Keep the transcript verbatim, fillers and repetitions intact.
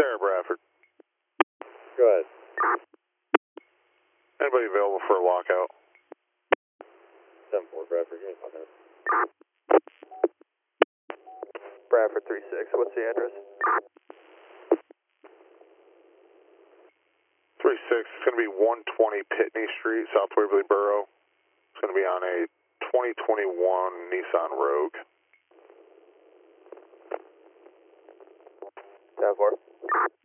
Air Bradford. Go ahead. Anybody available for a lockout? seven four Bradford, give me five minutes. Bradford three six, what's the address? three six, it's going to be one twenty Pitney Street, South Waverly Borough. It's going to be on a twenty twenty-one Nissan Rogue. ten four.